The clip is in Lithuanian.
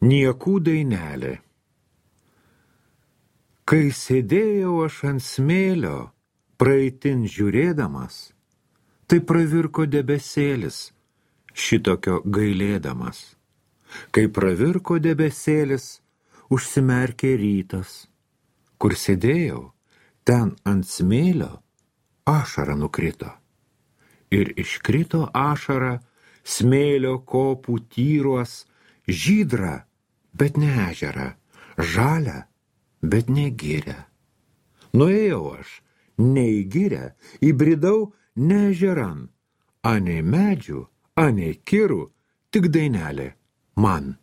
Niekų dainelė. Kai sėdėjau aš ant smėlio, praeitin žiūrėdamas, tai pravirko debesėlis, šitokio gailėdamas. Kai pravirko debesėlis, užsimerkė rytas. Kur sėdėjau, ten ant smėlio ašara nukrito. Ir iškrito ašara smėlio kopų tyruos, žydra, bet ne ežerą, žalia, bet ne girią. Nuėjau aš, ne į girią, įbridau ne ežeran, anei medžių, anei kirų, tik dainelė man.